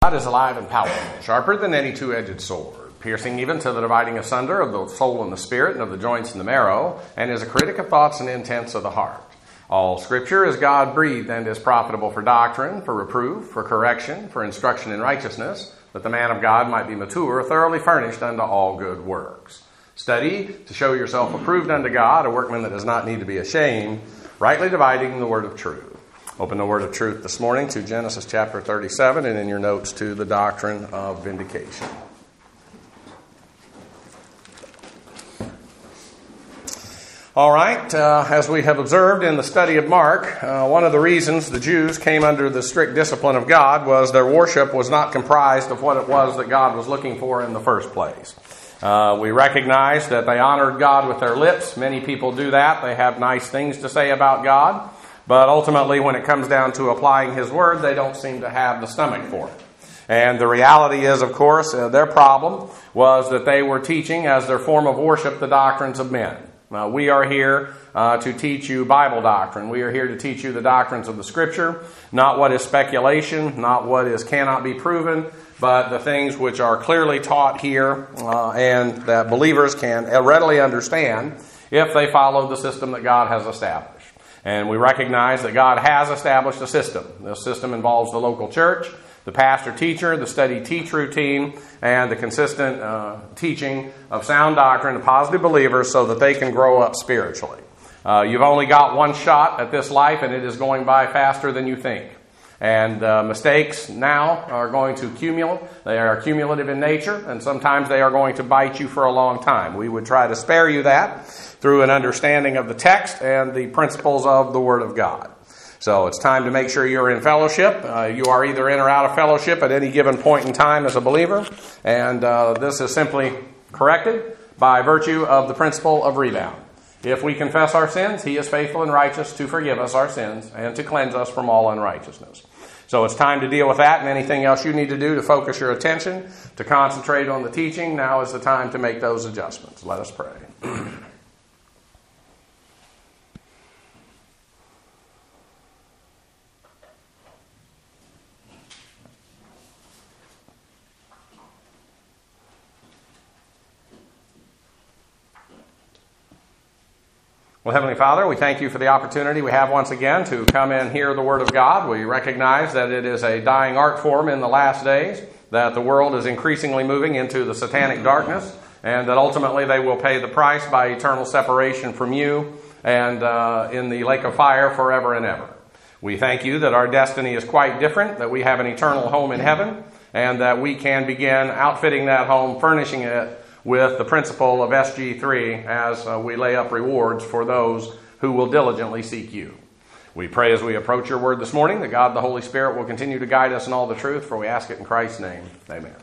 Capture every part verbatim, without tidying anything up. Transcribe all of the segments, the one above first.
God is alive and powerful, sharper than any two-edged sword, piercing even to the dividing asunder of the soul and the spirit and of the joints and the marrow, and is a critic of thoughts and intents of the heart. All Scripture is God-breathed and is profitable for doctrine, for reproof, for correction, for instruction in righteousness, that the man of God might be mature, thoroughly furnished unto all good works. Study to show yourself approved unto God, a workman that does not need to be ashamed, rightly dividing the word of truth. Open the word of truth this morning to Genesis chapter thirty-seven, and in your notes to the doctrine of vindication. All right, uh, as we have observed in the study of Mark, uh, one of the reasons the Jews came under the strict discipline of God was their worship was not comprised of what it was that God was looking for in the first place. Uh, we recognize that they honored God with their lips. Many people do that. They have nice things to say about God. But ultimately, when it comes down to applying His Word, they don't seem to have the stomach for it. And the reality is, of course, uh, their problem was that they were teaching as their form of worship the doctrines of men. Now, we are here uh, to teach you Bible doctrine. We are here to teach you the doctrines of the Scripture, not what is speculation, not what is cannot be proven, but the things which are clearly taught here uh, and that believers can readily understand if they follow the system that God has established. And we recognize that God has established a system. This system involves the local church, the pastor-teacher, the study-teach routine, and the consistent uh, teaching of sound doctrine to positive believers so that they can grow up spiritually. Uh, you've only got one shot at this life, and it is going by faster than you think. And uh, mistakes now are going to accumulate. They are cumulative in nature, and sometimes they are going to bite you for a long time. We would try to spare you that through an understanding of the text and the principles of the Word of God. So it's time to make sure you're in fellowship. Uh, you are either in or out of fellowship at any given point in time as a believer, and uh, this is simply corrected by virtue of the principle of rebound. If we confess our sins, He is faithful and righteous to forgive us our sins and to cleanse us from all unrighteousness. So it's time to deal with that and anything else you need to do to focus your attention, to concentrate on the teaching. Now is the time to make those adjustments. Let us pray. Well, Heavenly Father, we thank you for the opportunity we have once again to come and hear the Word of God. We recognize that it is a dying art form in the last days, that the world is increasingly moving into the satanic darkness, and that ultimately they will pay the price by eternal separation from you and uh, in the lake of fire forever and ever. We thank you that our destiny is quite different, that we have an eternal home in heaven, and that we can begin outfitting that home, furnishing it with the principle of S G three as uh, we lay up rewards for those who will diligently seek you. We pray as we approach your word this morning that God the Holy Spirit will continue to guide us in all the truth, for we ask it in Christ's name. Amen.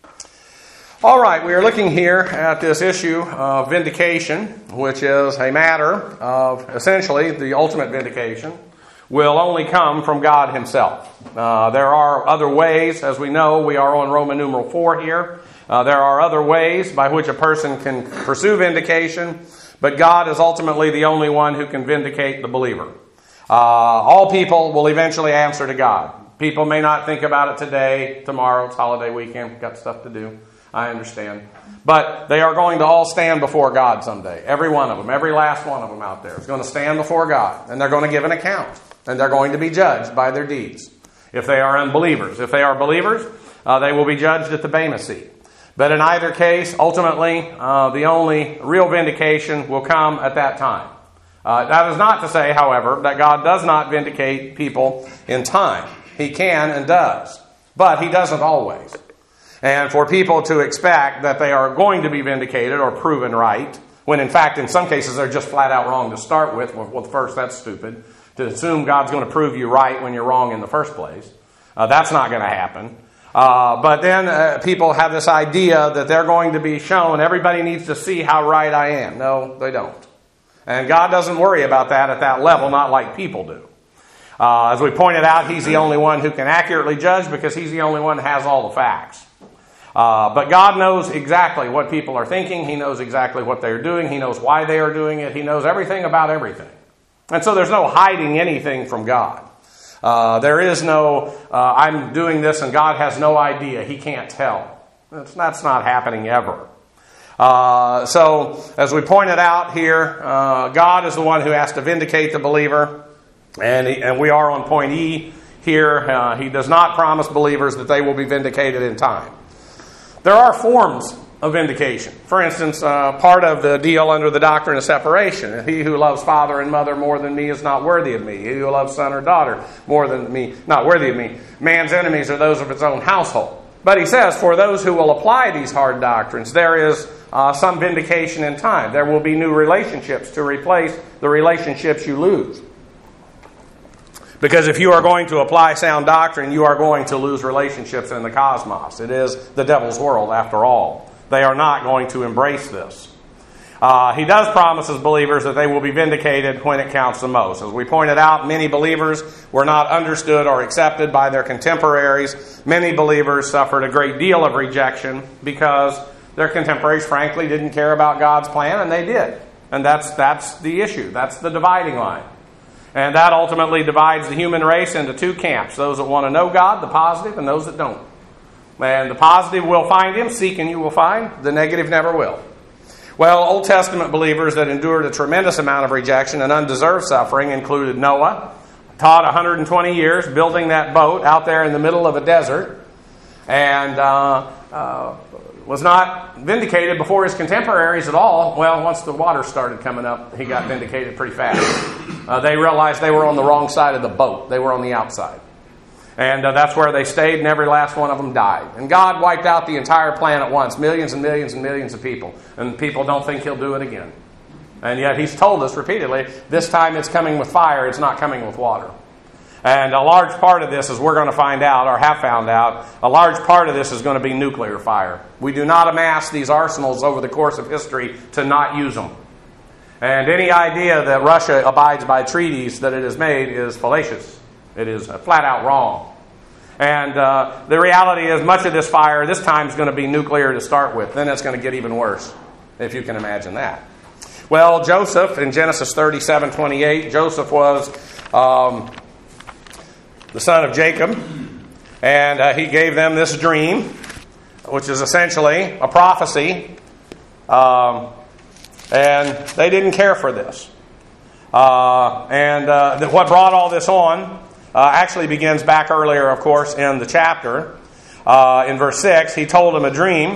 All right, we are looking here at this issue of vindication, which is a matter of essentially the ultimate vindication will only come from God Himself. Uh, there are other ways, as we know, we are on Roman numeral four here. Uh, there are other ways by which a person can pursue vindication, but God is ultimately the only one who can vindicate the believer. Uh, all people will eventually answer to God. People may not think about it today, tomorrow, it's holiday weekend, got stuff to do, I understand. But they are going to all stand before God someday. Every one of them, every last one of them out there is going to stand before God, and they're going to give an account, and they're going to be judged by their deeds. If they are unbelievers. If they are believers, uh, they will be judged at the Bema seat. But in either case, ultimately, uh, the only real vindication will come at that time. Uh, that is not to say, however, that God does not vindicate people in time. He can and does, but He doesn't always. And for people to expect that they are going to be vindicated or proven right, when in fact, in some cases, they're just flat out wrong to start with. Well, first, that's stupid. To assume God's going to prove you right when you're wrong in the first place. Uh, that's not going to happen. Uh, but then uh, people have this idea that they're going to be shown, everybody needs to see how right I am. No, they don't. And God doesn't worry about that at that level, not like people do. Uh, as we pointed out, He's the only one who can accurately judge because He's the only one who has all the facts. Uh, but God knows exactly what people are thinking. He knows exactly what they're doing. He knows why they are doing it. He knows everything about everything. And so there's no hiding anything from God. Uh, there is no, uh, I'm doing this and God has no idea. He can't tell. That's, that's not happening ever. Uh, so, as we pointed out here, uh, God is the one who has to vindicate the believer. And, he, and we are on point E here. Uh, he does not promise believers that they will be vindicated in time. There are forms of vindication. For instance, uh, part of the deal under the doctrine of separation. He who loves father and mother more than me is not worthy of me. He who loves son or daughter more than me, not worthy of me. Man's enemies are those of his own household. But he says, for those who will apply these hard doctrines, there is uh, some vindication in time. There will be new relationships to replace the relationships you lose. Because if you are going to apply sound doctrine, you are going to lose relationships in the cosmos. It is the devil's world, after all. They are not going to embrace this. Uh, he does promise his believers that they will be vindicated when it counts the most. As we pointed out, many believers were not understood or accepted by their contemporaries. Many believers suffered a great deal of rejection because their contemporaries, frankly, didn't care about God's plan, and they did. And that's that's the issue. That's the dividing line. And that ultimately divides the human race into two camps. Those that want to know God, the positive, and those that don't. And the positive will find Him, seek and you will find. The negative never will. Well, Old Testament believers that endured a tremendous amount of rejection and undeserved suffering included Noah, taught one hundred twenty years building that boat out there in the middle of a desert, and uh, uh, was not vindicated before his contemporaries at all. Well, once the water started coming up, he got vindicated pretty fast. Uh, they realized they were on the wrong side of the boat. They were on the outside. And uh, that's where they stayed, and every last one of them died. And God wiped out the entire planet once, millions and millions and millions of people. And people don't think He'll do it again. And yet He's told us repeatedly, this time it's coming with fire, it's not coming with water. And a large part of this, as we're going to find out, or have found out, a large part of this is going to be nuclear fire. We do not amass these arsenals over the course of history to not use them. And any idea that Russia abides by treaties that it has made is fallacious. It is flat out wrong. And uh, the reality is much of this fire this time is going to be nuclear to start with. Then it's going to get even worse, if you can imagine that. Well, Joseph, in Genesis thirty-seven twenty-eight, Joseph was um, the son of Jacob. And uh, he gave them this dream, which is essentially a prophecy. Um, and they didn't care for this. Uh, and uh, what brought all this on Uh, actually begins back earlier, of course, in the chapter. Uh, in verse six, he told him a dream.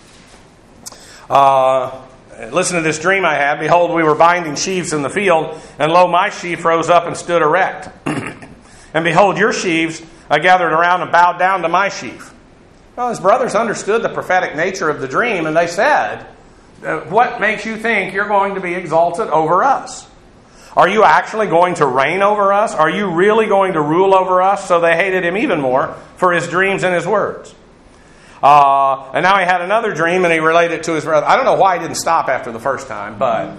Uh, Listen to this dream I had. Behold, we were binding sheaves in the field, and lo, my sheaf rose up and stood erect. And behold, your sheaves uh, gathered around and bowed down to my sheaf. Well, his brothers understood the prophetic nature of the dream, and they said, what makes you think you're going to be exalted over us? Are you actually going to reign over us? Are you really going to rule over us? So they hated him even more for his dreams and his words. Uh, and now he had another dream, and he related it to his brother. I don't know why he didn't stop after the first time, but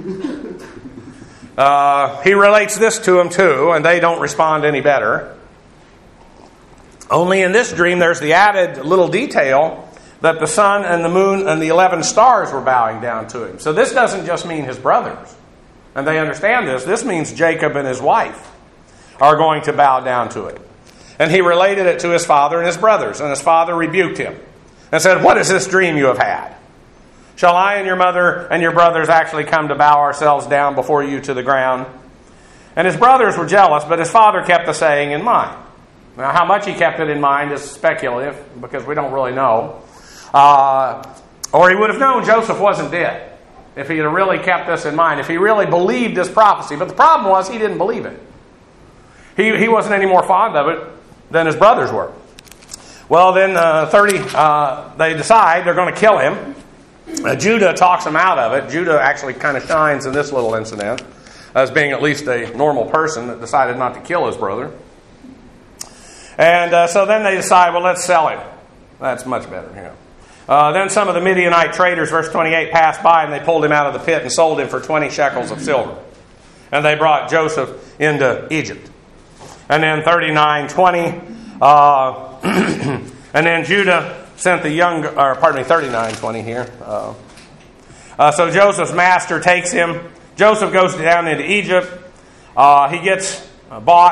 uh, he relates this to him too, and they don't respond any better. Only in this dream there's the added little detail that the sun and the moon and the eleven stars were bowing down to him. So this doesn't just mean his brothers. And they understand this. This means Jacob and his wife are going to bow down to it. And he related it to his father and his brothers. And his father rebuked him and said, what is this dream you have had? Shall I and your mother and your brothers actually come to bow ourselves down before you to the ground? And his brothers were jealous, but his father kept the saying in mind. Now, how much he kept it in mind is speculative, because we don't really know. Uh, or he would have known Joseph wasn't dead. If he had really kept this in mind, if he really believed this prophecy. But the problem was he didn't believe it. He, he wasn't any more fond of it than his brothers were. Well, then uh, thirty, uh, they decide they're going to kill him. Uh, Judah talks him out of it. Judah actually kind of shines in this little incident as being at least a normal person that decided not to kill his brother. And uh, so then they decide, well, let's sell him. That's much better, you know. Uh, then some of the Midianite traders, verse twenty-eight, passed by, and they pulled him out of the pit and sold him for twenty shekels of silver. And they brought Joseph into Egypt. And then thirty-nine twenty, uh, and then Judah sent the young, or pardon me, thirty-nine twenty here. Uh, uh, so Joseph's master takes him. Joseph goes down into Egypt. Uh, he gets bought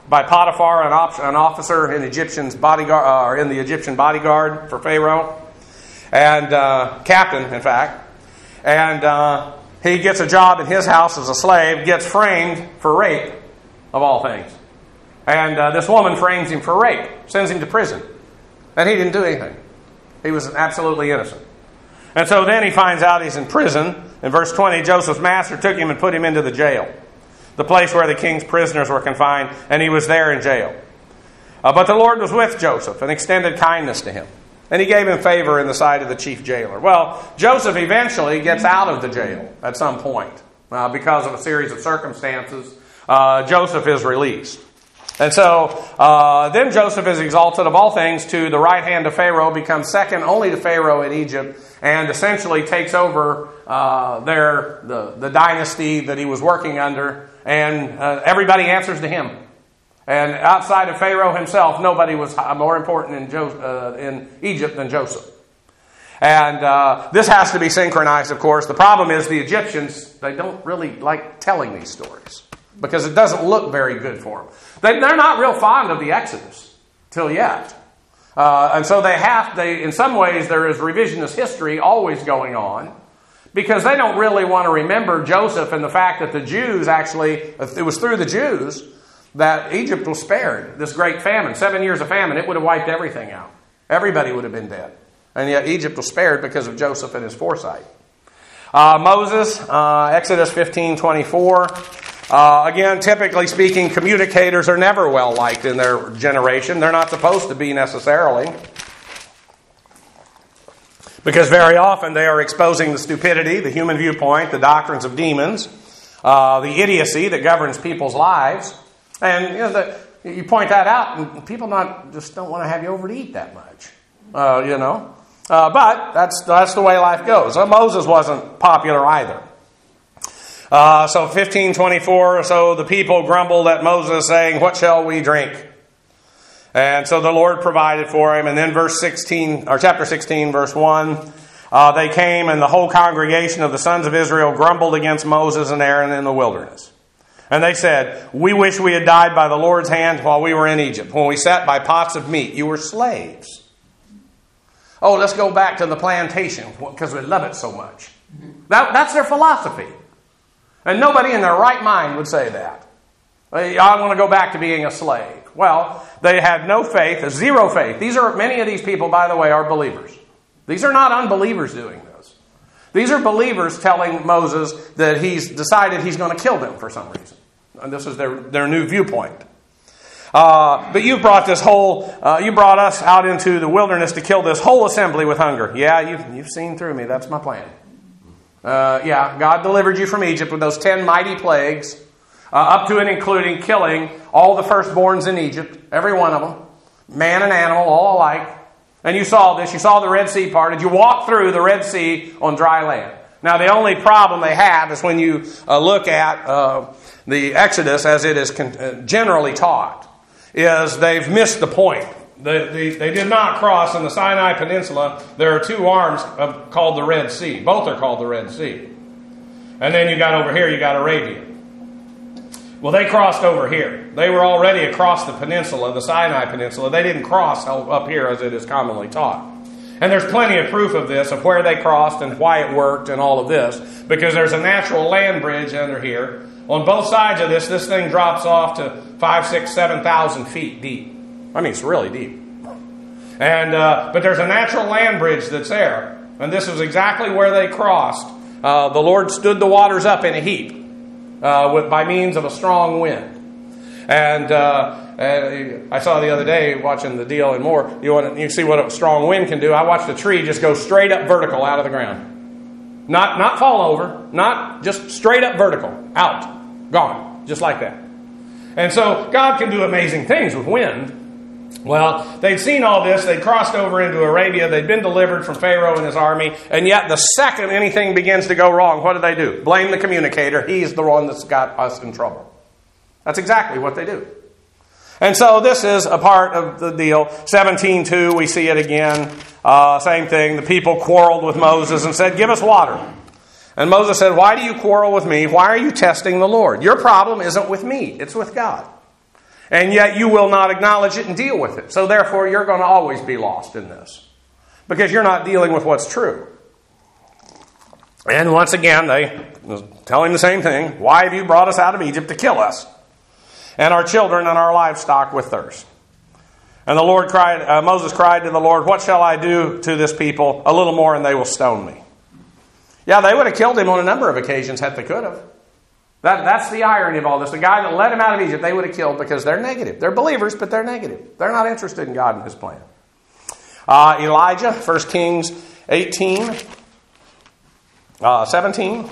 by Potiphar, an, op- an officer in Egyptian's bodyguard, uh, or in the Egyptian bodyguard for Pharaoh, and uh, captain, in fact. And uh, he gets a job in his house as a slave, gets framed for rape, of all things. And uh, this woman frames him for rape, sends him to prison. And he didn't do anything. He was absolutely innocent. And so then he finds out he's in prison. In verse twenty, Joseph's master took him and put him into the jail, the place where the king's prisoners were confined, and he was there in jail. Uh, but the Lord was with Joseph and extended kindness to him. And he gave him favor in the sight of the chief jailer. Well, Joseph eventually gets out of the jail at some point. Uh, because of a series of circumstances, uh, Joseph is released. And so uh, then Joseph is exalted of all things to the right hand of Pharaoh, becomes second only to Pharaoh in Egypt, and essentially takes over uh, their the, the dynasty that he was working under, and uh, everybody answers to him. And outside of Pharaoh himself, nobody was more important in, jo- uh, in Egypt than Joseph. And uh, this has to be synchronized, of course. The problem is the Egyptians, they don't really like telling these stories, because it doesn't look very good for them. They, they're not real fond of the Exodus till yet. Uh, and so they have, they, in some ways, there is revisionist history always going on, because they don't really want to remember Joseph and the fact that the Jews actually, it was through the Jews that Egypt was spared. This great famine, seven years of famine, it would have wiped everything out. Everybody would have been dead. And yet Egypt was spared because of Joseph and his foresight. Uh, Moses, uh, Exodus fifteen twenty-four. Uh, again, typically speaking, communicators are never well liked in their generation. They're not supposed to be necessarily, because very often they are exposing the stupidity, the human viewpoint, the doctrines of demons, uh, the idiocy that governs people's lives. And you know, the, you point that out, and people not just don't want to have you over to eat that much. Uh, you know, uh, but that's that's the way life goes. Uh, Moses wasn't popular either. Uh, so fifteen twenty-four, so the people grumbled at Moses, saying, "What shall we drink?" And so the Lord provided for him. And then verse sixteen, or chapter sixteen, verse one, uh, they came, and the whole congregation of the sons of Israel grumbled against Moses and Aaron in the wilderness. And they said, "We wish we had died by the Lord's hand while we were in Egypt, when we sat by pots of meat. You were slaves." Oh, let's go back to the plantation, because we love it so much. That, that's their philosophy. And nobody in their right mind would say that. I want to go back to being a slave. Well, they had no faith, zero faith. These are, many of these people, by the way, are believers. These are not unbelievers doing this. These are believers telling Moses that he's decided he's going to kill them for some reason. And this is their, their new viewpoint. Uh, but you brought this whole, uh, you brought us out into the wilderness to kill this whole assembly with hunger. Yeah, you've, you've seen through me. That's my plan. Uh, yeah, God delivered you from Egypt with those ten mighty plagues, uh, up to and including killing all the firstborns in Egypt, every one of them, man and animal, all alike. And you saw this. You saw the Red Sea parted. You walked through the Red Sea on dry land. Now, the only problem they have is when you uh, look at uh, the Exodus as it is con- generally taught, is they've missed the point. They, they, they did not cross in the Sinai Peninsula. There are two arms of, called the Red Sea. Both are called the Red Sea. And then you got over here, you got Arabia. Well, they crossed over here. They were already across the peninsula, the Sinai Peninsula. They didn't cross up here as it is commonly taught. And there's plenty of proof of this, of where they crossed and why it worked and all of this, because there's a natural land bridge under here. On both sides of this, this thing drops off to five, six, seven thousand feet deep. I mean, it's really deep. And uh, but there's a natural land bridge that's there, and this is exactly where they crossed. Uh, the Lord stood the waters up in a heap uh, with by means of a strong wind. And, uh, and I saw the other day watching the deal and more. You want to, you see what a strong wind can do. I watched a tree just go straight up vertical out of the ground, not not fall over, not just straight up vertical, out, gone, just like that. And so God can do amazing things with wind. Well, they'd seen all this. They'd crossed over into Arabia. They'd been delivered from Pharaoh and his army. And yet the second anything begins to go wrong, what do they do? Blame the communicator. He's the one that's got us in trouble. That's exactly what they do. And so this is a part of the deal. seventeen two, we see it again. Uh, same thing. The people quarreled with Moses and said, "Give us water." And Moses said, "Why do you quarrel with me? Why are you testing the Lord? Your problem isn't with me. It's with God." And yet you will not acknowledge it and deal with it. So therefore, you're going to always be lost in this. Because you're not dealing with what's true. And once again, they tell him the same thing. Why have you brought us out of Egypt to kill us, and our children and our livestock with thirst? And the Lord cried, uh, Moses cried to the Lord, what shall I do to this people? A little more and they will stone me. Yeah, they would have killed him on a number of occasions had they could have. That, that's the irony of all this. The guy that led him out of Egypt, they would have killed because they're negative. They're believers, but they're negative. They're not interested in God and His plan. Uh, Elijah, First Kings eighteen, uh, seventeen.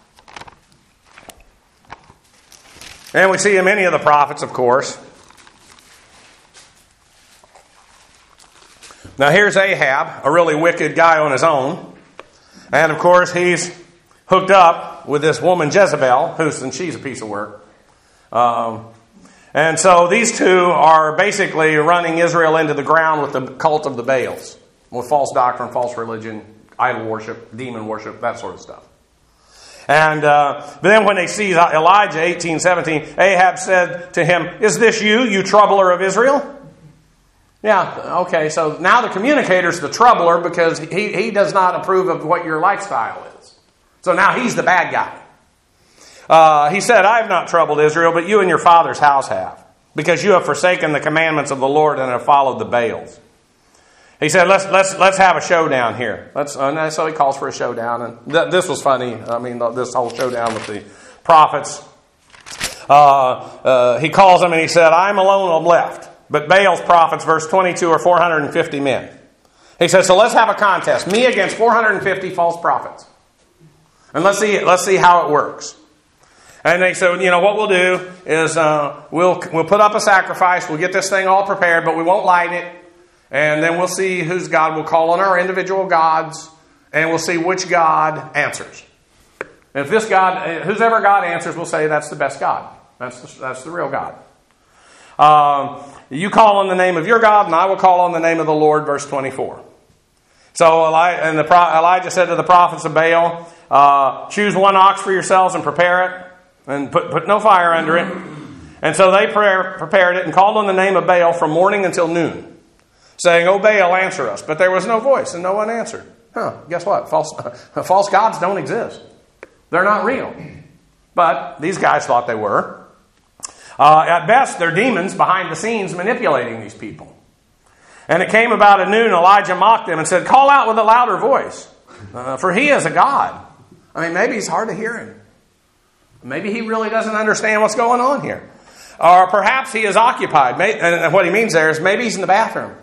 And we see in many of the prophets, of course. Now here's Ahab, a really wicked guy on his own. And of course he's hooked up with this woman Jezebel, who's, and she's a piece of work. Um, and so these two are basically running Israel into the ground with the cult of the Baals. With false doctrine, false religion, idol worship, demon worship, that sort of stuff. And uh, but then when they see Elijah, eighteen seventeen, Ahab said to him, is this you, you troubler of Israel? Yeah, okay, so now the communicator's the troubler because he, he does not approve of what your lifestyle is. So now he's the bad guy. Uh, he said, I have not troubled Israel, but you and your father's house have, because you have forsaken the commandments of the Lord and have followed the Baals. He said, let's let's let's have a showdown here. Let's, and so he calls for a showdown. And th- this was funny. I mean, this whole showdown with the prophets. Uh, uh, he calls them and he said, I'm alone I'm left. But Baal's prophets, verse twenty-two, are four hundred fifty men. He says, so let's have a contest. Me against four hundred fifty false prophets. And let's see let's see how it works. And they said, you know, what we'll do is uh, we'll we'll put up a sacrifice. We'll get this thing all prepared, but we won't light it. And then we'll see whose God we'll call on our individual gods. And we'll see which God answers. And if this God, whoever God answers, we'll say that's the best God. That's the, that's the real God. Um, you call on the name of your God, and I will call on the name of the Lord, verse twenty-four. So Elijah, and the, Elijah said to the prophets of Baal, uh, choose one ox for yourselves and prepare it, and put, put no fire under it. And so they pre- prepared it and called on the name of Baal from morning until noon, saying, O Baal, answer us. But there was no voice, and no one answered. Huh, guess what? False, false gods don't exist. They're not real. But these guys thought they were. Uh, at best, they're demons behind the scenes manipulating these people. And it came about at noon, Elijah mocked them and said, call out with a louder voice, uh, for he is a God. I mean, maybe it's hard to hear him. Maybe he really doesn't understand what's going on here. Or perhaps he is occupied. And what he means there is maybe he's in the bathroom.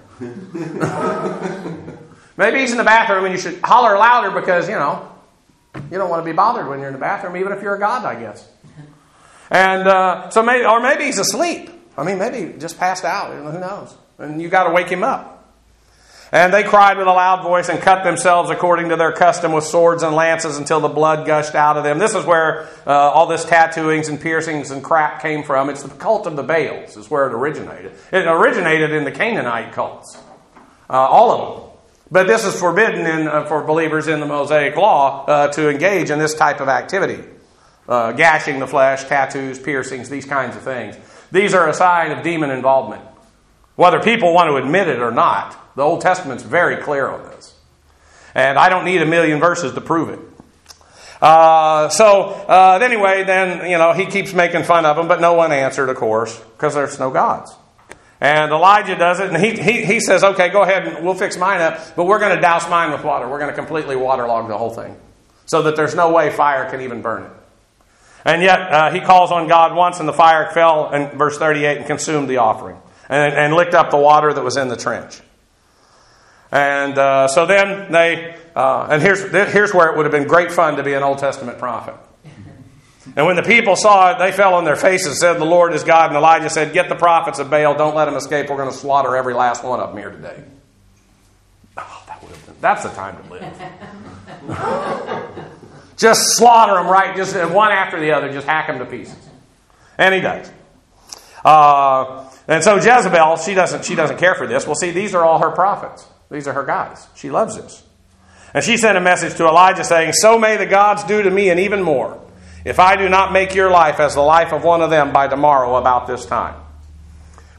Maybe he's in the bathroom and you should holler louder because, you know, you don't want to be bothered when you're in the bathroom, even if you're a God, I guess. And uh, so maybe, or maybe he's asleep. I mean, maybe just passed out. Who knows? And you got to wake him up. And they cried with a loud voice and cut themselves according to their custom with swords and lances until the blood gushed out of them. This is where uh, all this tattooings and piercings and crap came from. It's the cult of the Baals is where it originated. It originated in the Canaanite cults. Uh, all of them. But this is forbidden in, uh, for believers in the Mosaic Law uh, to engage in this type of activity. Uh, gashing the flesh, tattoos, piercings, these kinds of things. These are a sign of demon involvement. Whether people want to admit it or not, the Old Testament's very clear on this. And I don't need a million verses to prove it. Uh, so, uh, anyway, then, you know, he keeps making fun of them, but no one answered, of course, because there's no gods. And Elijah does it, and he, he, he says, okay, go ahead and we'll fix mine up, but we're going to douse mine with water. We're going to completely waterlog the whole thing so that there's no way fire can even burn it. And yet, uh, he calls on God once, and the fire fell, in verse thirty-eight, and consumed the offering. And, and licked up the water that was in the trench. And uh, so then they, uh, and here's, here's where it would have been great fun to be an Old Testament prophet. And when the people saw it, they fell on their faces and said, the Lord is God. And Elijah said, get the prophets of Baal, don't let them escape. We're going to slaughter every last one of them here today. Oh, that would have been, that's the time to live. Just slaughter them right, just one after the other, just hack them to pieces. And he does. Uh, and so Jezebel, she doesn't, she doesn't care for this. Well, see, these are all her prophets. These are her guys. She loves this. And she sent a message to Elijah saying, so may the gods do to me and even more, if I do not make your life as the life of one of them by tomorrow about this time.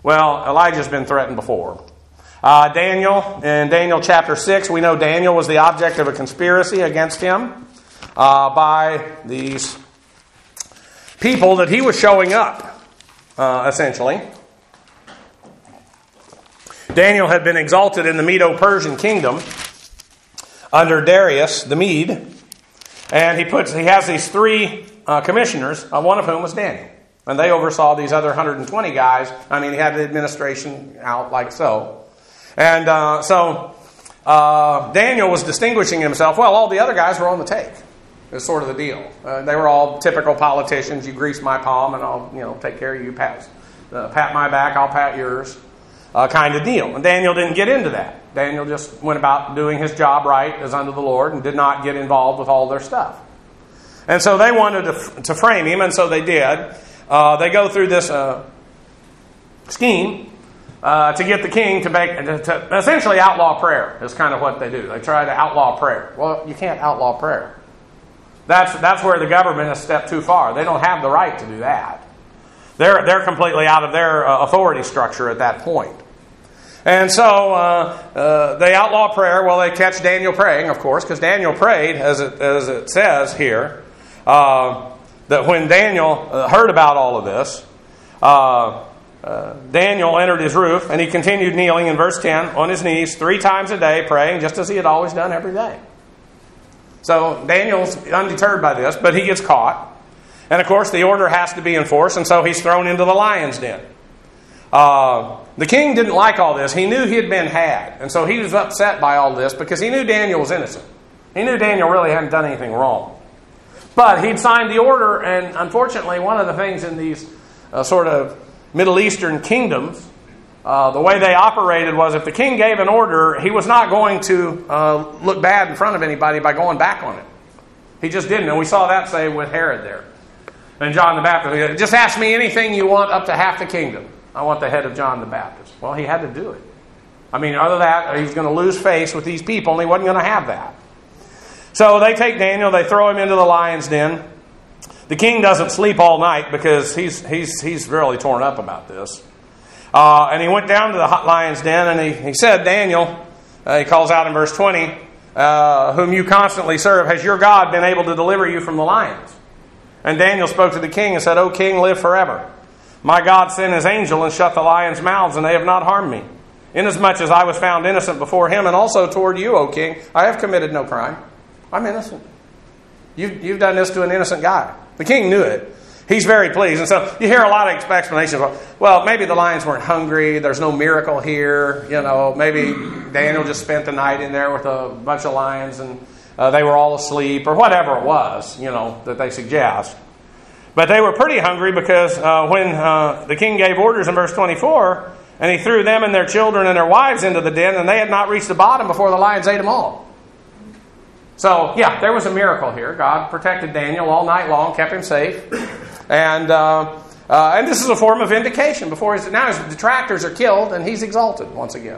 Well, Elijah's been threatened before. Uh, Daniel, in Daniel chapter six, we know Daniel was the object of a conspiracy against him uh, by these people that he was showing up, uh, essentially. Daniel had been exalted in the Medo-Persian kingdom under Darius the Mede, and he puts he has these three uh, commissioners, uh, one of whom was Daniel. And they oversaw these other one hundred twenty guys. I mean, he had the administration out like so. And uh, so uh, Daniel was distinguishing himself. Well, all the other guys were on the take. It's sort of the deal. Uh, they were all typical politicians. You grease my palm and I'll, you know, take care of you. Pat, uh, pat my back, I'll pat yours. Uh, kind of deal. And Daniel didn't get into that. Daniel just went about doing his job right as unto the Lord and did not get involved with all their stuff. And so they wanted to, to frame him, and so they did. Uh, they go through this uh, scheme uh, to get the king to make to, to essentially outlaw prayer. Is kind of what they do. They try to outlaw prayer. Well, you can't outlaw prayer. That's that's where the government has stepped too far. They don't have the right to do that. They're they're completely out of their uh, authority structure at that point. And so uh, uh, they outlaw prayer. Well, they catch Daniel praying, of course, because Daniel prayed, as it as it says here. Uh, That when Daniel uh, heard about all of this, uh, uh, Daniel entered his roof and he continued kneeling in verse ten on his knees three times a day, praying just as he had always done every day. So Daniel's undeterred by this, but he gets caught. And of course the order has to be enforced, and so he's thrown into the lion's den. Uh, the king didn't like all this. He knew he had been had. And so he was upset by all this because he knew Daniel was innocent. He knew Daniel really hadn't done anything wrong. But he'd signed the order, and unfortunately, one of the things in these uh, sort of Middle Eastern kingdoms, uh, the way they operated was if the king gave an order, he was not going to uh, look bad in front of anybody by going back on it. He just didn't. And we saw that, say, with Herod there. And John the Baptist, just ask me anything you want up to half the kingdom. I want the head of John the Baptist. Well, he had to do it. I mean, other than that, he was going to lose face with these people, and he wasn't going to have that. So they take Daniel, they throw him into the lion's den. The king doesn't sleep all night because he's he's he's really torn up about this. Uh, and he went down to the lion's den and he, he said, Daniel, uh, he calls out in verse twenty, uh, whom you constantly serve, has your God been able to deliver you from the lions? And Daniel spoke to the king and said, O king, live forever. My God sent his angel and shut the lions' mouths, and they have not harmed me. Inasmuch as I was found innocent before him, and also toward you, O king, I have committed no crime. I'm innocent. You've, you've done this to an innocent guy. The king knew it. He's very pleased. And so you hear a lot of explanations. Well, maybe the lions weren't hungry. There's no miracle here. You know, maybe Daniel just spent the night in there with a bunch of lions and uh, they were all asleep, or whatever it was, you know, that they suggest. But they were pretty hungry because uh, when uh, the king gave orders in verse twenty-four, and he threw them and their children and their wives into the den, and they had not reached the bottom before the lions ate them all. So, yeah, there was a miracle here. God protected Daniel all night long, kept him safe. And uh, uh, and this is a form of vindication. Before he's, now his detractors are killed, and he's exalted once again.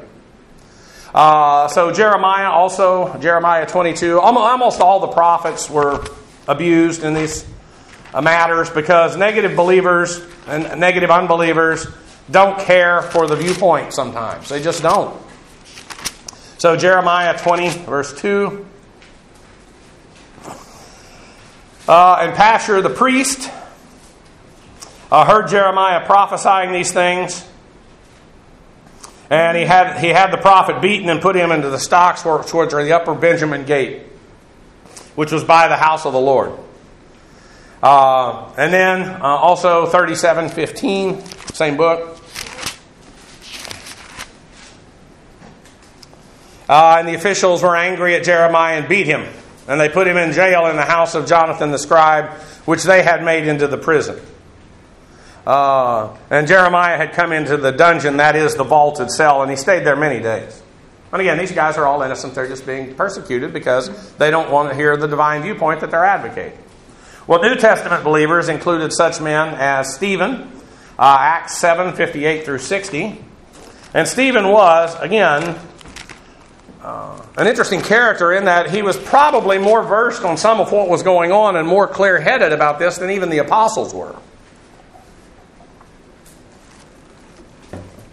Uh, so Jeremiah also, Jeremiah twenty-two, almost all the prophets were abused in these uh, matters because negative believers and negative unbelievers don't care for the viewpoint sometimes. They just don't. So Jeremiah twenty, verse two. Uh, and Pashur the priest uh, heard Jeremiah prophesying these things, and he had he had the prophet beaten and put him into the stocks towards the upper Benjamin gate, which was by the house of the Lord. Uh, and then uh, also thirty-seven fifteen, same book. Uh, and the officials were angry at Jeremiah and beat him. And they put him in jail in the house of Jonathan the scribe, which they had made into the prison. Uh, and Jeremiah had come into the dungeon, that is the vaulted cell, and he stayed there many days. And again, these guys are all innocent. They're just being persecuted because they don't want to hear the divine viewpoint that they're advocating. Well, New Testament believers included such men as Stephen, uh, Acts seven, fifty-eight through sixty. And Stephen was, again, Uh, an interesting character in that he was probably more versed on some of what was going on and more clear-headed about this than even the apostles were.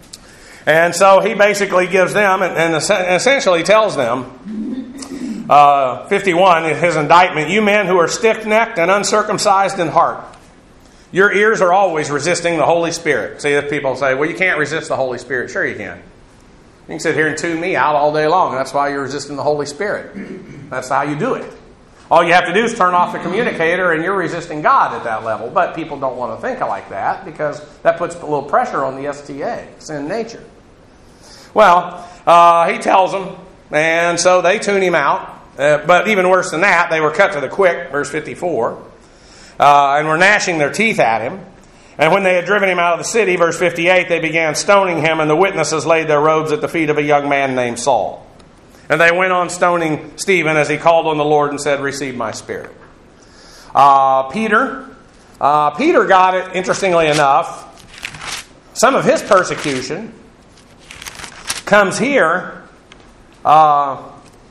And so he basically gives them, and, and essentially tells them, uh, fifty-one, his indictment, you men who are stiff-necked and uncircumcised in heart, your ears are always resisting the Holy Spirit. See, if people say, well, you can't resist the Holy Spirit. Sure you can. You can sit here and tune me out all day long. That's why you're resisting the Holy Spirit. That's how you do it. All you have to do is turn off the communicator and you're resisting God at that level. But people don't want to think like that because that puts a little pressure on the S T A, sin nature. Well, uh, he tells them, and so they tune him out. Uh, but even worse than that, they were cut to the quick, verse fifty-four, uh, and were gnashing their teeth at him. And when they had driven him out of the city, verse fifty-eight, they began stoning him, and the witnesses laid their robes at the feet of a young man named Saul. And they went on stoning Stephen as he called on the Lord and said, receive my spirit. Uh, Peter, uh, Peter got it, interestingly enough, some of his persecution comes here uh,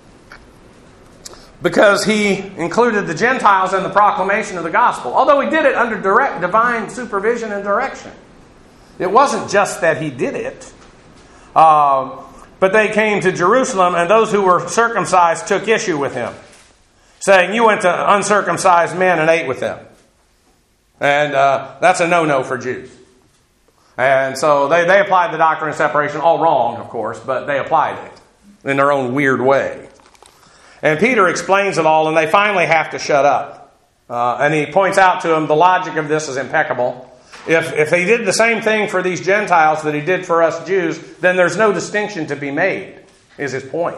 because he included the Gentiles in the proclamation of the gospel. Although he did it under direct divine supervision and direction. It wasn't just that he did it. Uh, but they came to Jerusalem, and those who were circumcised took issue with him, saying, you went to uncircumcised men and ate with them. And uh, that's a no-no for Jews. And so they, they applied the doctrine of separation, all wrong, of course, but they applied it in their own weird way. And Peter explains it all, and they finally have to shut up. Uh, and he points out to them the logic of this is impeccable. If, if he did the same thing for these Gentiles that he did for us Jews, then there's no distinction to be made, is his point.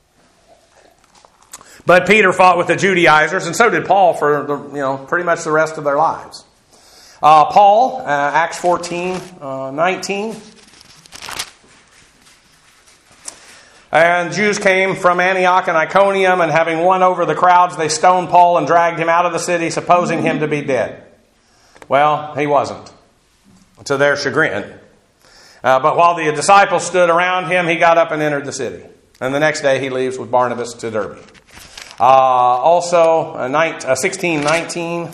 But Peter fought with the Judaizers, and so did Paul for the, you know pretty much the rest of their lives. Uh, Paul, uh, Acts fourteen, uh, nineteen. And Jews came from Antioch and Iconium, and having won over the crowds, they stoned Paul and dragged him out of the city, supposing him to be dead. Well, he wasn't, to their chagrin. Uh, but while the disciples stood around him, he got up and entered the city. And the next day he leaves with Barnabas to Derbe. Uh, also, uh, night, uh, sixteen nineteen.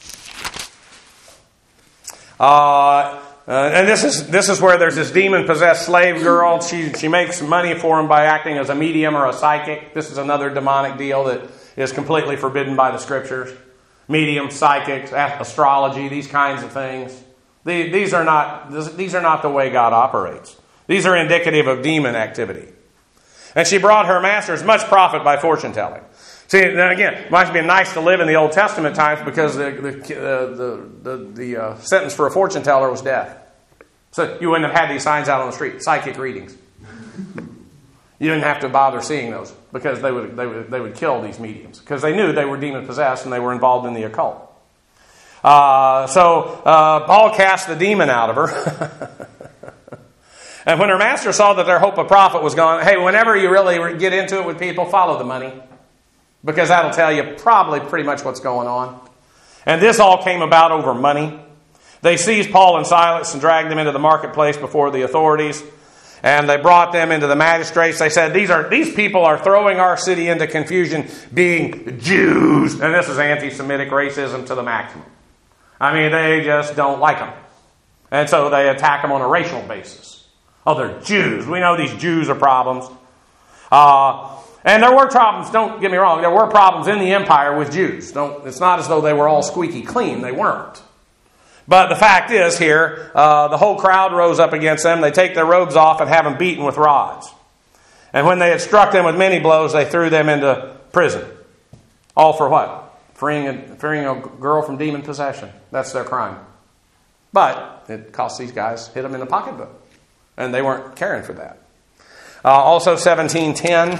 Uh, uh, and this is this is where there's this demon-possessed slave girl. She she makes money for him by acting as a medium or a psychic. This is another demonic deal that is completely forbidden by the Scriptures. Medium, psychics, astrology, these kinds of things. These are not these are not the way God operates. These are indicative of demon activity. And she brought her masters much profit by fortune telling. See, again, it might have been nice to live in the Old Testament times because the the uh, the, the, the uh, sentence for a fortune teller was death. So you wouldn't have had these signs out on the street, psychic readings. You didn't have to bother seeing those because they would they would they would kill these mediums because they knew they were demon possessed and they were involved in the occult. Uh, so uh, Paul cast the demon out of her. And when her master saw that their hope of profit was gone, hey, whenever you really get into it with people, follow the money. Because that'll tell you probably pretty much what's going on. And this all came about over money. They seized Paul and Silas and dragged them into the marketplace before the authorities. And they brought them into the magistrates. They said, these are these people are throwing our city into confusion, being Jews. And this is anti-Semitic racism to the maximum. I mean, they just don't like them. And so they attack them on a racial basis. Oh, they're Jews. We know these Jews are problems. Uh, and there were problems, don't get me wrong, there were problems in the empire with Jews. Don't, it's not as though they were all squeaky clean. They weren't. But the fact is here, uh, the whole crowd rose up against them. They take their robes off and have them beaten with rods. And when they had struck them with many blows, they threw them into prison. All for what? Freeing a, freeing a girl from demon possession. That's their crime. But it cost these guys, hit them in the pocketbook. And they weren't caring for that. Uh, also seventeen ten.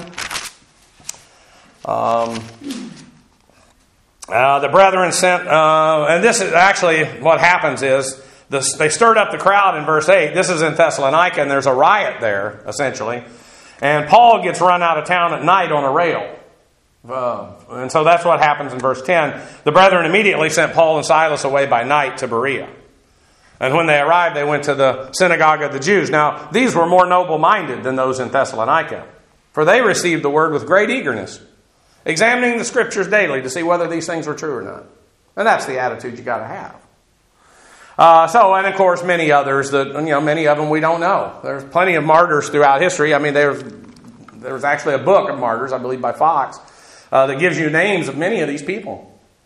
Um, uh, the brethren sent, uh, and this is actually what happens is, this, they stirred up the crowd in verse eight. This is in Thessalonica, and there's a riot there, essentially. And Paul gets run out of town at night on a rail. Uh, and so that's what happens in verse ten. The brethren immediately sent Paul and Silas away by night to Berea. And when they arrived, they went to the synagogue of the Jews. Now, these were more noble-minded than those in Thessalonica, for they received the word with great eagerness, examining the Scriptures daily to see whether these things were true or not. And that's the attitude you got to have. Uh, so, and of course, many others that, you know, many of them we don't know. There's plenty of martyrs throughout history. I mean, there's, there's actually a book of martyrs, I believe, by Fox, uh, that gives you names of many of these people.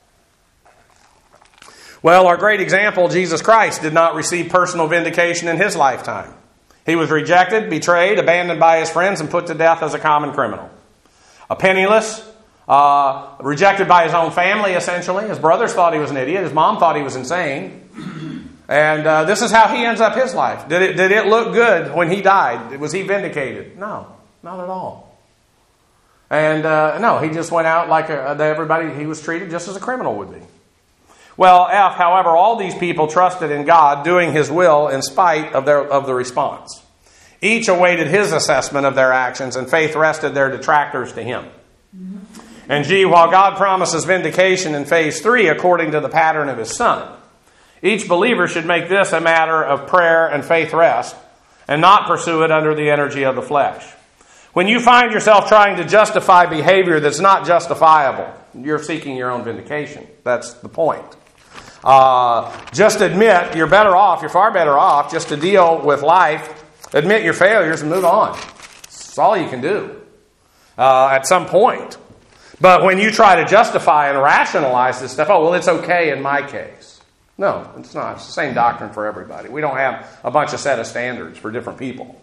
Well, our great example, Jesus Christ, did not receive personal vindication in his lifetime. He was rejected, betrayed, abandoned by his friends, and put to death as a common criminal. A penniless, uh, rejected by his own family, essentially. His brothers thought he was an idiot. His mom thought he was insane. And uh, this is how he ends up his life. Did it, did it look good when he died? Was he vindicated? No, not at all. And uh, no, he just went out like a, everybody, he was treated just as a criminal would be. Well, F, however, all these people trusted in God, doing his will in spite of their of the response. Each awaited his assessment of their actions, and faith rested their detractors to him. Mm-hmm. And G, while God promises vindication in phase three according to the pattern of his Son, each believer should make this a matter of prayer and faith rest, and not pursue it under the energy of the flesh. When you find yourself trying to justify behavior that's not justifiable, you're seeking your own vindication. That's the point. Uh, just admit you're better off, you're far better off just to deal with life, admit your failures, and move on. That's all you can do uh, at some point. But when you try to justify and rationalize this stuff, oh, well, it's okay in my case. No, it's not. It's the same doctrine for everybody. We don't have a bunch of set of standards for different people.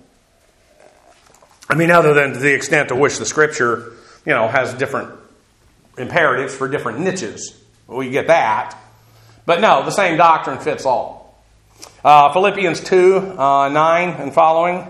I mean, other than to the extent to which the Scripture, you know, has different imperatives for different niches. We get that. But no, the same doctrine fits all. Uh, Philippians two, uh, nine and following.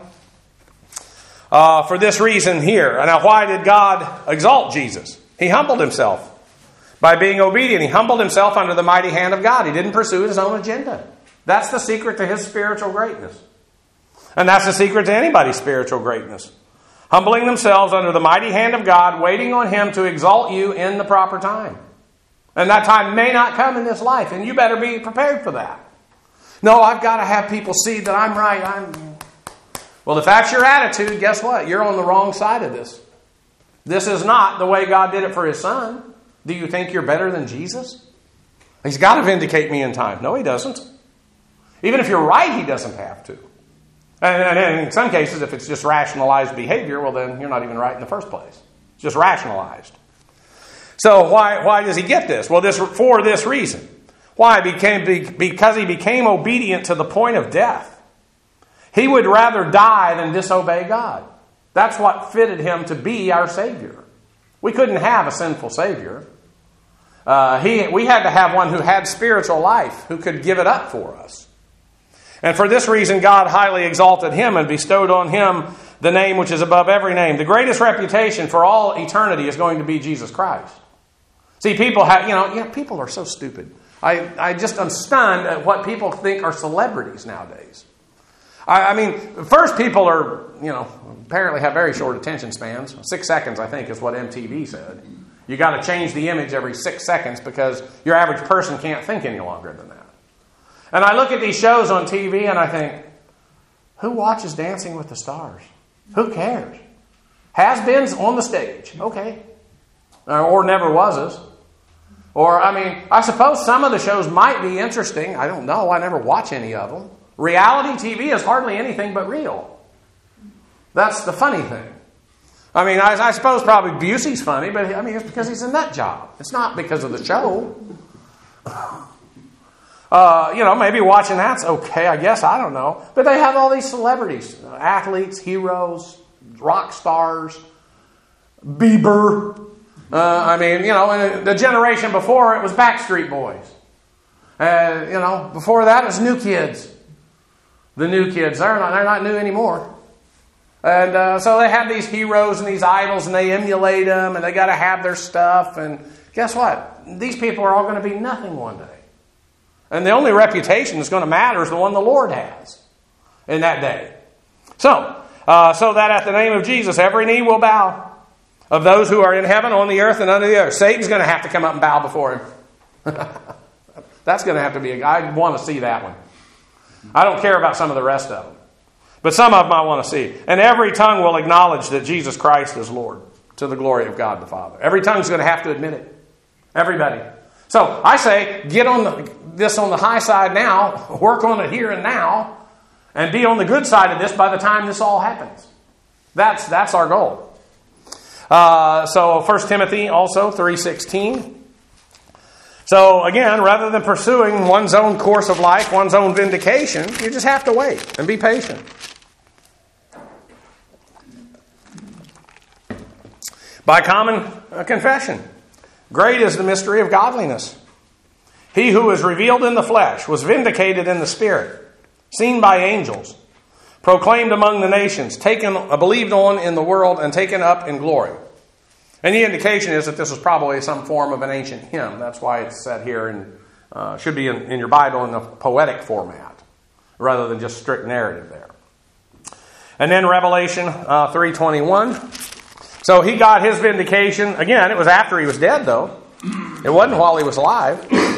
Uh, for this reason here. Now, why did God exalt Jesus? He humbled himself. By being obedient, he humbled himself under the mighty hand of God. He didn't pursue his own agenda. That's the secret to his spiritual greatness. And that's the secret to anybody's spiritual greatness. Humbling themselves under the mighty hand of God, waiting on him to exalt you in the proper time. And that time may not come in this life, and you better be prepared for that. No, I've got to have people see that I'm right. I'm Well, if that's your attitude, guess what? You're on the wrong side of this. This is not the way God did it for his Son. Do you think you're better than Jesus? He's got to vindicate me in time. No, he doesn't. Even if you're right, he doesn't have to. And, and in some cases, if it's just rationalized behavior, well, then you're not even right in the first place. It's just rationalized. So why, why does he get this? Well, this for this reason. Why? Became, because he became obedient to the point of death. He would rather die than disobey God. That's what fitted him to be our Savior. We couldn't have a sinful Savior. Uh, he, we had to have one who had spiritual life, who could give it up for us. And for this reason, God highly exalted him and bestowed on him the name which is above every name. The greatest reputation for all eternity is going to be Jesus Christ. See, people have, you know, yeah, people are so stupid. I, I just am stunned at what people think are celebrities nowadays. I, I mean, first, people are, you know, apparently have very short attention spans. Six seconds, I think, is what M T V said. You got to change the image every six seconds because your average person can't think any longer than that. And I look at these shows on T V and I think, who watches Dancing with the Stars? Who cares? Has-beens on the stage. Okay. Or never was. Or, I mean, I suppose some of the shows might be interesting. I don't know. I never watch any of them. Reality T V is hardly anything but real. That's the funny thing. I mean, I, I suppose probably Busey's funny, but I mean, it's because he's a nut job. It's not because of the show. Uh, you know, maybe watching that's okay, I guess. I don't know. But they have all these celebrities, athletes, heroes, rock stars, Bieber. Uh, I mean, you know, and the generation before it was Backstreet Boys. Uh, you know, before that it was New Kids. The New Kids, they're not, they're not new anymore. And uh, so they have these heroes and these idols and they emulate them and they got to have their stuff. And guess what? These people are all going to be nothing one day. And the only reputation that's going to matter is the one the Lord has in that day. So, uh, so that at the name of Jesus, every knee will bow of those who are in heaven, on the earth, and under the earth. Satan's going to have to come up and bow before him. That's going to have to be, a, I want to see that one. I don't care about some of the rest of them. But some of them I want to see. And every tongue will acknowledge that Jesus Christ is Lord, to the glory of God the Father. Every tongue's going to have to admit it. Everybody. So I say, get on the, this on the high side now, work on it here and now, and be on the good side of this by the time this all happens. That's that's our goal. Uh, so First Timothy also three sixteen. So again, rather than pursuing one's own course of life, one's own vindication, you just have to wait and be patient. By common confession, great is the mystery of godliness. He who was revealed in the flesh was vindicated in the spirit, seen by angels, proclaimed among the nations, taken, believed on in the world, and taken up in glory. And the indication is that this is probably some form of an ancient hymn. That's why it's set here and uh, should be in, in your Bible in the poetic format, rather than just strict narrative there. And then Revelation uh, three twenty-one. So he got his vindication. Again, it was after he was dead, though. It wasn't while he was alive.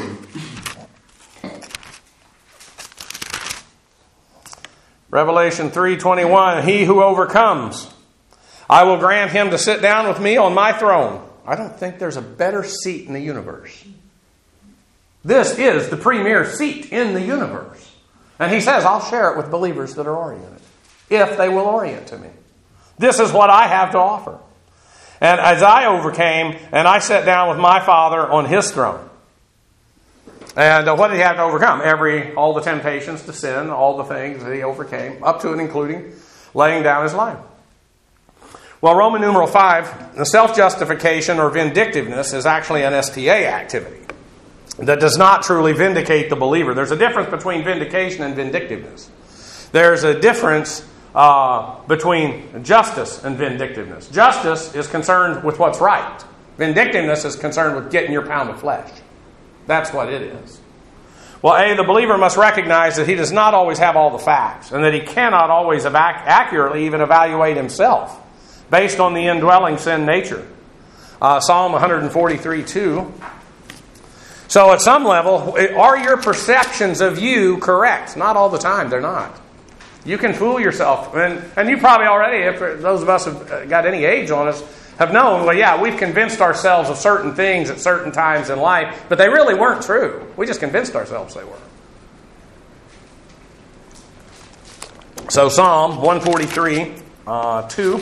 Revelation three twenty-one, he who overcomes, I will grant him to sit down with me on my throne. I don't think there's a better seat in the universe. This is the premier seat in the universe. And he says, I'll share it with believers that are oriented, if they will orient to me. This is what I have to offer. And as I overcame, and I sat down with my Father on his throne. And uh, what did he have to overcome? Every, all the temptations to sin, all the things that he overcame, up to and including laying down his life. Well, Roman numeral five, the self-justification or vindictiveness is actually an S T A activity that does not truly vindicate the believer. There's a difference between vindication and vindictiveness. There's a difference uh, between justice and vindictiveness. Justice is concerned with what's right. Vindictiveness is concerned with getting your pound of flesh. That's what it is. Well, A, the believer must recognize that he does not always have all the facts, and that he cannot always evac- accurately even evaluate himself based on the indwelling sin nature. Uh, Psalm one forty-three two. So at some level, are your perceptions of you correct? Not all the time, they're not. You can fool yourself. And, and you probably already, if those of us who've got any age on us, have known, well, yeah, we've convinced ourselves of certain things at certain times in life, but they really weren't true. We just convinced ourselves they were. So Psalm one forty-three, uh, two.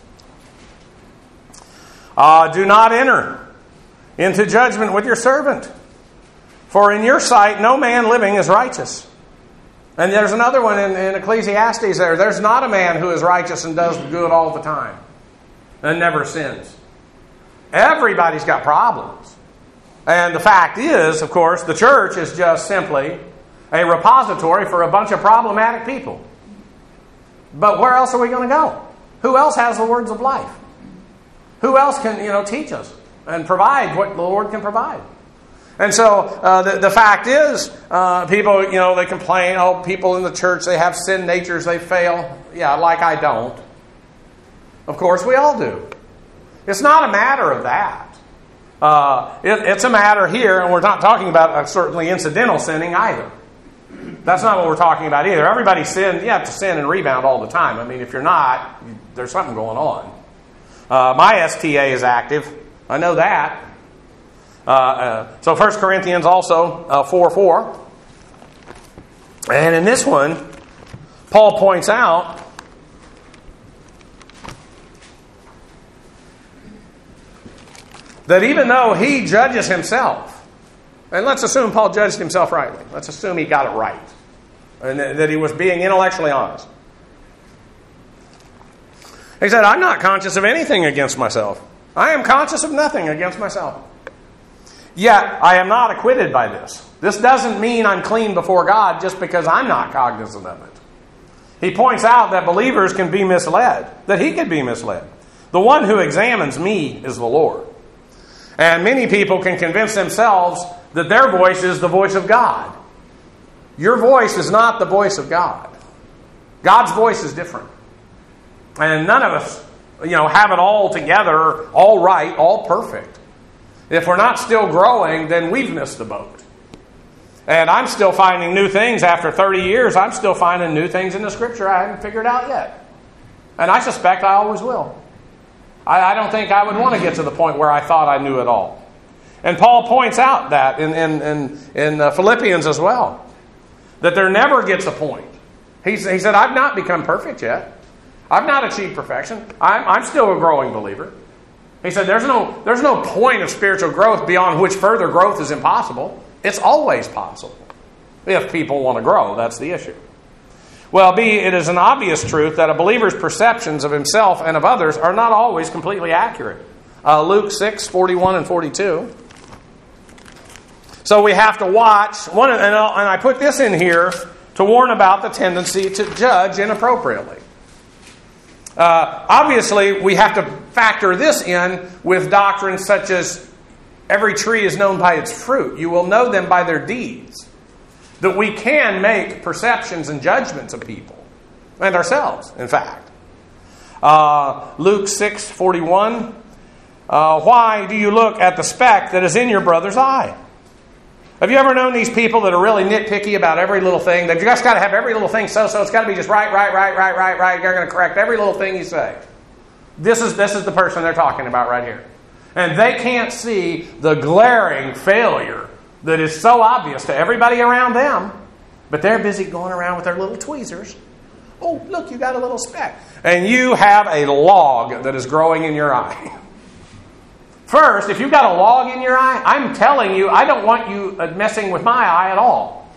Uh, do not enter into judgment with your servant, for in your sight no man living is righteous. And there's another one in, in Ecclesiastes there. There's not a man who is righteous and does good all the time and never sins. Everybody's got problems. And the fact is, of course, the church is just simply a repository for a bunch of problematic people. But where else are we going to go? Who else has the words of life? Who else can, you know, teach us and provide what the Lord can provide? And so uh, the, the fact is, uh, people, you know, they complain, oh, people in the church, they have sin natures, they fail. Yeah, like I don't. Of course, we all do. It's not a matter of that. Uh, it, it's a matter here, and we're not talking about uh, certainly incidental sinning either. That's not what we're talking about either. Everybody sins. You have to sin and rebound all the time. I mean, if you're not, there's something going on. Uh, my S T A is active. I know that. Uh, uh, so First Corinthians also, uh, four four. And in this one, Paul points out that even though he judges himself, and let's assume Paul judged himself rightly. Let's assume he got it right. And that he was being intellectually honest. He said, I'm not conscious of anything against myself. I am conscious of nothing against myself. Yet, I am not acquitted by this. This doesn't mean I'm clean before God just because I'm not cognizant of it. He points out that believers can be misled, that he could be misled. The one who examines me is the Lord. And many people can convince themselves that their voice is the voice of God. Your voice is not the voice of God. God's voice is different. And none of us, you know, have it all together, all right, all perfect. If we're not still growing, then we've missed the boat. And I'm still finding new things after thirty years. I'm still finding new things in the Scripture I haven't figured out yet. And I suspect I always will. I, I don't think I would want to get to the point where I thought I knew it all. And Paul points out that in, in, in, in uh, Philippians as well, that there never gets a point. He, he said, I've not become perfect yet. I've not achieved perfection. I'm, I'm still a growing believer. He said, there's no, there's no point of spiritual growth beyond which further growth is impossible. It's always possible. If people want to grow, that's the issue. Well, B, it is an obvious truth that a believer's perceptions of himself and of others are not always completely accurate. Uh, Luke six, forty-one and forty-two. So we have to watch, one, and I put this in here to warn about the tendency to judge inappropriately. Uh, obviously, we have to factor this in with doctrines such as every tree is known by its fruit. You will know them by their deeds. That we can make perceptions and judgments of people, and ourselves, in fact. Uh, Luke six forty-one. Uh, why do you look at the speck that is in your brother's eye? Have you ever known these people that are really nitpicky about every little thing? They've just got to have every little thing so-so. It's got to be just right, right, right, right, right, right. They're going to correct every little thing you say. This is, this is the person they're talking about right here. And they can't see the glaring failure that is so obvious to everybody around them. But they're busy going around with their little tweezers. Oh, look, you got a little speck. And you have a log that is growing in your eye. First, if you've got a log in your eye, I'm telling you, I don't want you messing with my eye at all.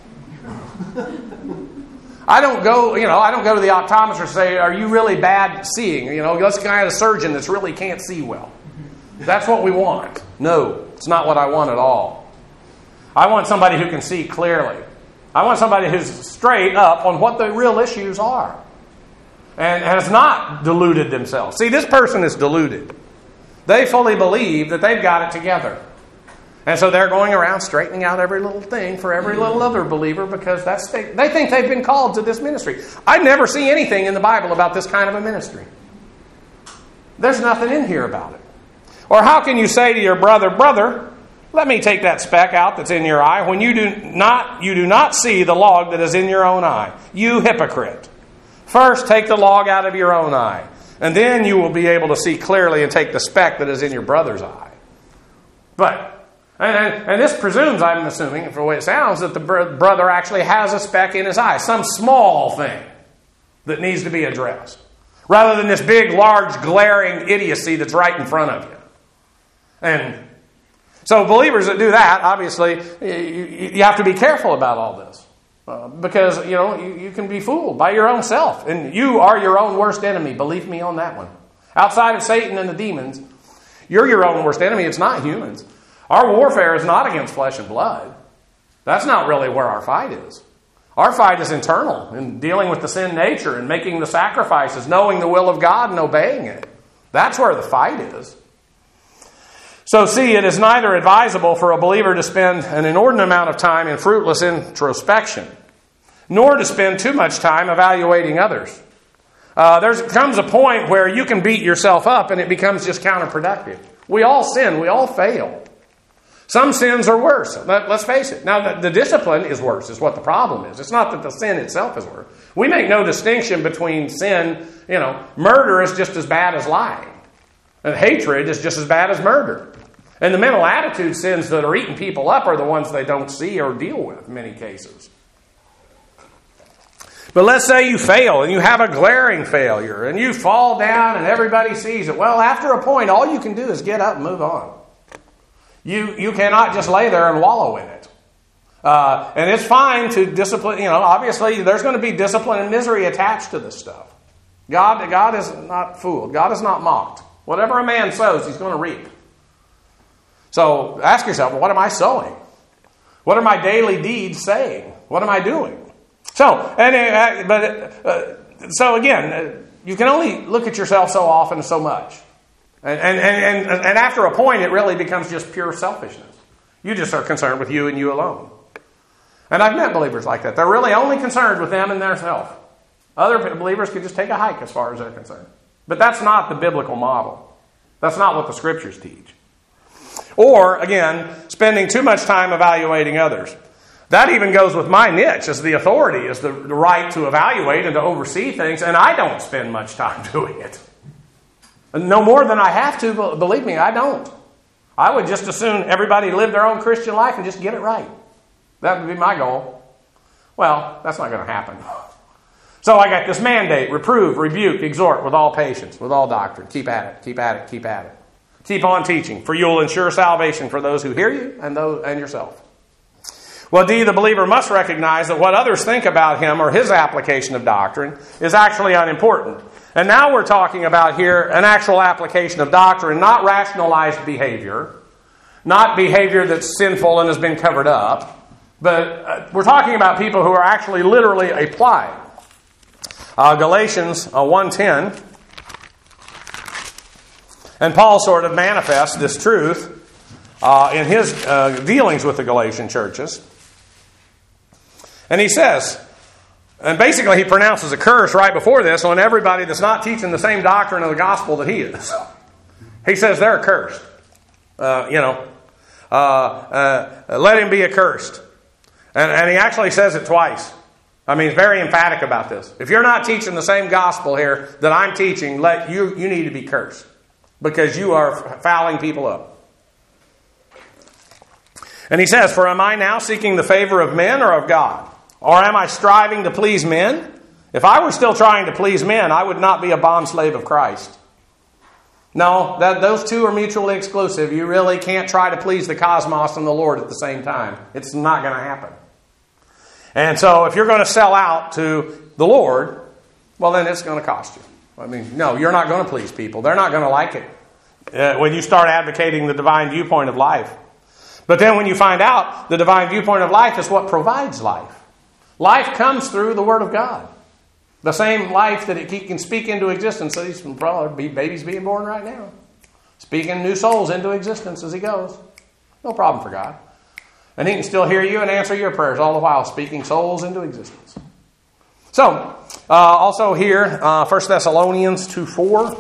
I don't go, you know, I don't go to the optometrist and say, are you really bad seeing? You know, let's get a surgeon that's really can't see well. That's what we want. No, it's not what I want at all. I want somebody who can see clearly. I want somebody who's straight up on what the real issues are. And has not deluded themselves. See, this person is deluded. They fully believe that they've got it together. And so they're going around straightening out every little thing for every little other believer because that's they, they think they've been called to this ministry. I never see anything in the Bible about this kind of a ministry. There's nothing in here about it. Or how can you say to your brother, brother, let me take that speck out that's in your eye when you do not you do not see the log that is in your own eye? You hypocrite. First take the log out of your own eye. And then you will be able to see clearly and take the speck that is in your brother's eye. But, and, and, and this presumes, I'm assuming, from the way it sounds, that the br- brother actually has a speck in his eye. Some small thing that needs to be addressed. Rather than this big, large, glaring idiocy that's right in front of you. And so believers that do that, obviously, you, you have to be careful about all this. Uh, because, you know, you, you can be fooled by your own self. And you are your own worst enemy. Believe me on that one. Outside of Satan and the demons, you're your own worst enemy. It's not humans. Our warfare is not against flesh and blood. That's not really where our fight is. Our fight is internal in dealing with the sin nature and making the sacrifices, knowing the will of God and obeying it. That's where the fight is. So see, it is neither advisable for a believer to spend an inordinate amount of time in fruitless introspection, nor to spend too much time evaluating others. Uh, there comes a point where you can beat yourself up and it becomes just counterproductive. We all sin. We all fail. Some sins are worse. Let, let's face it. Now, the, the discipline is worse, is what the problem is. It's not that the sin itself is worse. We make no distinction between sin. You know, murder is just as bad as lying. And hatred is just as bad as murder. And the mental attitude sins that are eating people up are the ones they don't see or deal with in many cases. But let's say you fail and you have a glaring failure and you fall down and everybody sees it. Well, after a point, all you can do is get up and move on. You, you cannot just lay there and wallow in it. Uh, and it's fine to discipline. You know, obviously there's going to be discipline and misery attached to this stuff. God, God is not fooled. God is not mocked. Whatever a man sows, he's going to reap. So ask yourself, well, what am I sowing? What are my daily deeds saying? What am I doing? So, and uh, but uh, so again, uh, you can only look at yourself so often, so much, and and and and after a point, it really becomes just pure selfishness. You just are concerned with you and you alone. And I've met believers like that. They're really only concerned with them and their self. Other believers could just take a hike as far as they're concerned. But that's not the biblical model. That's not what the Scriptures teach. Or, again, spending too much time evaluating others. That even goes with my niche as the authority, is the, the right to evaluate and to oversee things, and I don't spend much time doing it. No more than I have to, believe me, I don't. I would just as soon everybody live their own Christian life and just get it right. That would be my goal. Well, that's not going to happen. So I got this mandate: reprove, rebuke, exhort with all patience, with all doctrine. Keep at it, keep at it, keep at it. Keep on teaching, for you will ensure salvation for those who hear you and those and yourself. Well, D, the believer must recognize that what others think about him or his application of doctrine is actually unimportant. And now we're talking about here an actual application of doctrine, not rationalized behavior, not behavior that's sinful and has been covered up, but uh, we're talking about people who are actually literally applying. Uh, Galatians uh, one ten, and Paul sort of manifests this truth uh, in his uh, dealings with the Galatian churches. And he says, and basically he pronounces a curse right before this on everybody that's not teaching the same doctrine of the gospel that he is. He says they're accursed. Uh, you know, uh, uh, let him be accursed. And, and he actually says it twice. I mean, he's very emphatic about this. If you're not teaching the same gospel here that I'm teaching, let you you need to be cursed, because you are fouling people up. And he says, for am I now seeking the favor of men or of God? Or am I striving to please men? If I were still trying to please men, I would not be a bondslave of Christ. No, that, those two are mutually exclusive. You really can't try to please the cosmos and the Lord at the same time. It's not going to happen. And so if you're going to sell out to the Lord, well, then it's going to cost you. I mean, no, you're not going to please people. They're not going to like it uh, when you start advocating the divine viewpoint of life. But then when you find out the divine viewpoint of life is what provides life. Life comes through the Word of God. The same life that He can speak into existence. These probably babies being born right now. Speaking new souls into existence as He goes. No problem for God. And He can still hear you and answer your prayers all the while speaking souls into existence. So, uh, also here, uh, First Thessalonians two four.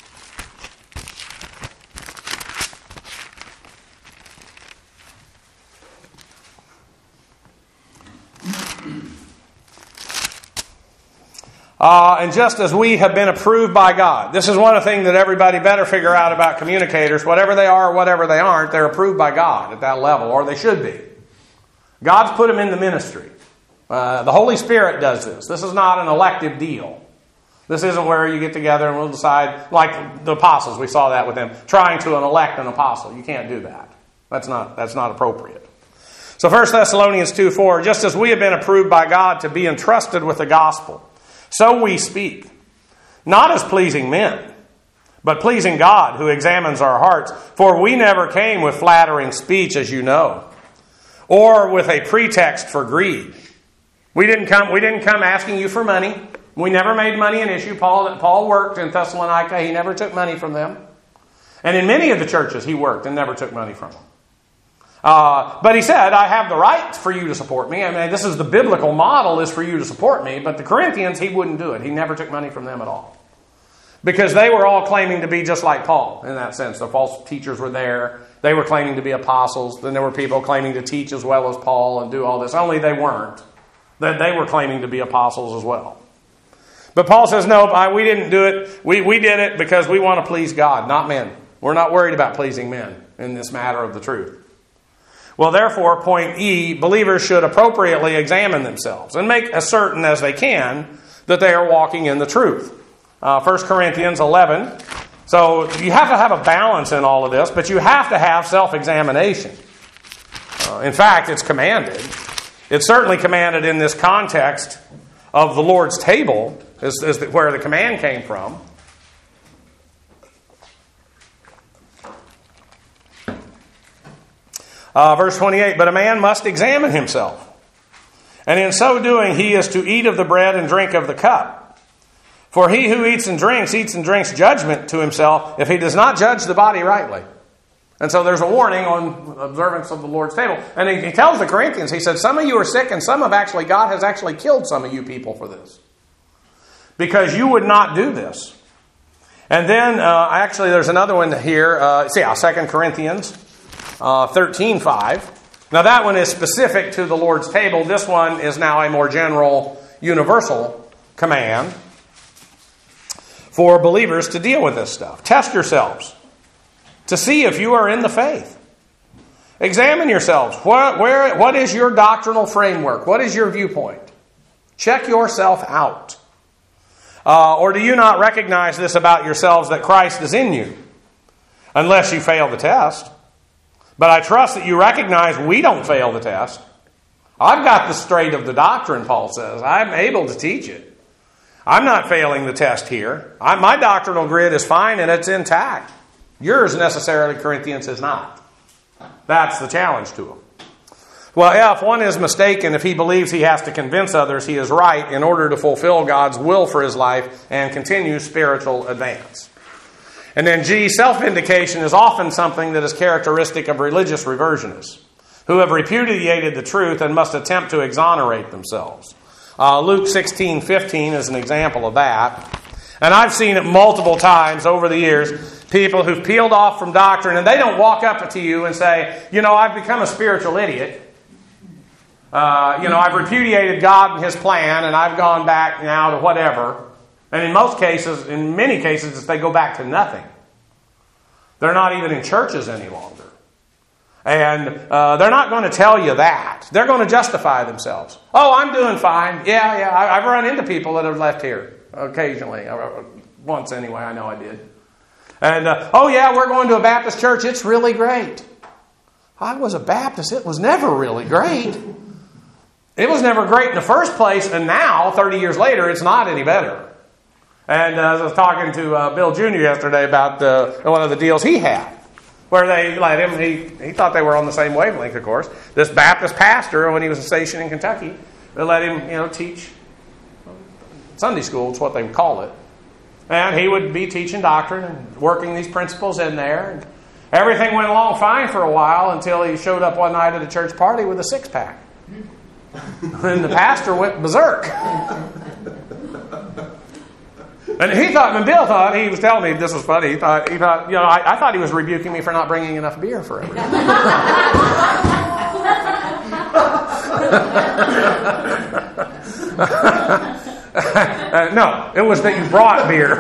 Uh, and just as we have been approved by God. This is one of the things that everybody better figure out about communicators. Whatever they are, whatever they aren't, they're approved by God at that level, or they should be. God's put them in the ministry. Uh, the Holy Spirit does this. This is not an elective deal. This isn't where you get together and we'll decide, like the apostles, we saw that with them, trying to elect an apostle. You can't do that. That's not, that's not appropriate. So First Thessalonians two four, just as we have been approved by God to be entrusted with the gospel, so we speak, not as pleasing men, but pleasing God who examines our hearts. For we never came with flattering speech, as you know, or with a pretext for greed. We didn't come, we didn't come asking you for money. We never made money an issue. Paul, Paul worked in Thessalonica. He never took money from them. And in many of the churches he worked and never took money from them. Uh, but he said, I have the right for you to support me. I mean, this is the biblical model, is for you to support me. But the Corinthians, he wouldn't do it. He never took money from them at all. Because they were all claiming to be just like Paul in that sense. The false teachers were there. They were claiming to be apostles. Then there were people claiming to teach as well as Paul and do all this. Only they weren't. That they were claiming to be apostles as well. But Paul says, no, I, we didn't do it. We, we did it because we want to please God, not men. We're not worried about pleasing men in this matter of the truth. Well, therefore, point E, believers should appropriately examine themselves and make as certain as they can that they are walking in the truth. Uh, First Corinthians eleven. So you have to have a balance in all of this, but you have to have self-examination. Uh, in fact, it's commanded. It's certainly commanded in this context of the Lord's table, is, is where the command came from. Uh, verse twenty-eight, but a man must examine himself, and in so doing he is to eat of the bread and drink of the cup. For he who eats and drinks, eats and drinks judgment to himself if he does not judge the body rightly. And so there's a warning on observance of the Lord's table. And he, he tells the Corinthians, he said, some of you are sick and some have actually, God has actually killed some of you people for this. Because you would not do this. And then, uh, actually, there's another one here. Uh, see, yeah, Second Corinthians uh, thirteen five. Now that one is specific to the Lord's table. This one is now a more general, universal command for believers to deal with this stuff. Test yourselves. to see if you are in the faith. Examine yourselves. What, where, what is your doctrinal framework? What is your viewpoint? Check yourself out. Uh, or do you not recognize this about yourselves, that Christ is in you? Unless you fail the test. But I trust that you recognize we don't fail the test. I've got the straight of the doctrine, Paul says. I'm able to teach it. I'm not failing the test here. I, my doctrinal grid is fine and it's intact. Yours necessarily, Corinthians, is not. That's the challenge to them. Well, if one is mistaken, if he believes he has to convince others he is right in order to fulfill God's will for his life and continue spiritual advance. And then G, self-vindication is often something that is characteristic of religious reversionists who have repudiated the truth and must attempt to exonerate themselves. Uh, Luke sixteen fifteen is an example of that. And I've seen it multiple times over the years. People who've peeled off from doctrine and they don't walk up to you and say, you know, I've become a spiritual idiot. Uh, you know, I've repudiated God and His plan and I've gone back now to whatever. And in most cases, in many cases, they go back to nothing. They're not even in churches any longer. And uh, they're not going to tell you that. They're going to justify themselves. Oh, I'm doing fine. Yeah, yeah, I, I've run into people that have left here occasionally. Once anyway, I know I did. And, uh, oh yeah, we're going to a Baptist church. It's really great. I was a Baptist. It was never really great. It was never great in the first place, and now, thirty years later, it's not any better. And uh, I was talking to uh, Bill Junior yesterday about uh, one of the deals he had, where they let him, he, he thought they were on the same wavelength, of course. This Baptist pastor, when he was stationed in Kentucky, they let him, you know, teach Sunday school, is what they would call it. And he would be teaching doctrine and working these principles in there. And everything went along fine for a while until he showed up one night at a church party with a six-pack. And the pastor went berserk. And he thought, and Bill thought, he was telling me, this was funny, he thought, he thought you know, I, I thought he was rebuking me for not bringing enough beer for everyone. uh, no, it was that you brought beer.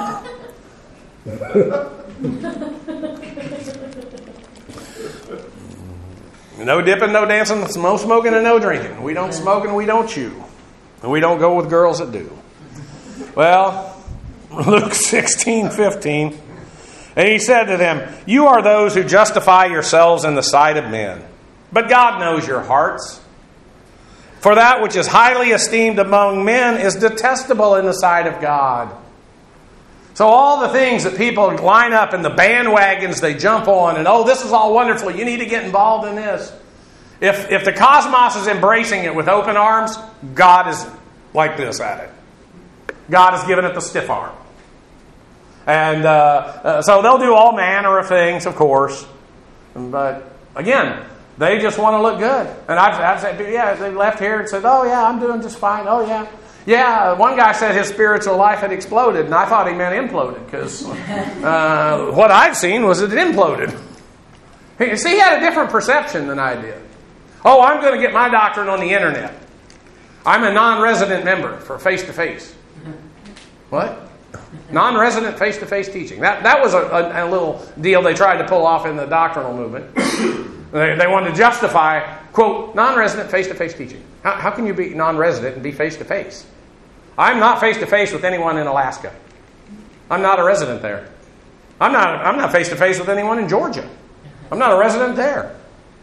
No dipping, no dancing, no smoking, and no drinking. We don't smoke and we don't chew. And we don't go with girls that do. Well, Luke sixteen fifteen. And he said to them, you are those who justify yourselves in the sight of men. But God knows your hearts. For that which is highly esteemed among men is detestable in the sight of God. So all the things that people line up in the bandwagons they jump on, and oh, this is all wonderful, you need to get involved in this. If, if the cosmos is embracing it with open arms, God is like this at it. God has given it the stiff arm. And uh, uh, so they'll do all manner of things, of course. But again, they just want to look good. And I've, I've said, yeah, they left here and said, oh yeah, I'm doing just fine. Oh yeah. Yeah, one guy said his spiritual life had exploded, and I thought he meant imploded, because uh, what I've seen was it imploded. He, see, he had a different perception than I did. Oh, I'm going to get my doctrine on the internet. I'm a non-resident member for face-to-face. What? Non-resident face-to-face teaching. That that was a, a, a little deal they tried to pull off in the doctrinal movement. They, they wanted to justify, quote, non-resident face-to-face teaching. How, how can you be non-resident and be face-to-face? I'm not face-to-face with anyone in Alaska. I'm not a resident there. I'm not I'm not face-to-face with anyone in Georgia. I'm not a resident there.